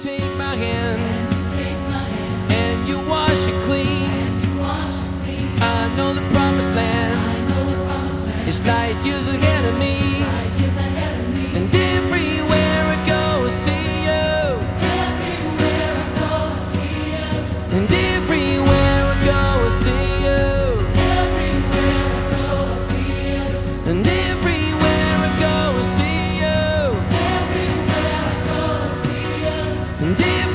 take my hand and you wash it clean. I know the promised land is light years ahead of me. And everywhere I go, I see you. And everywhere I go, I see you. And everywhere I go, I see you. And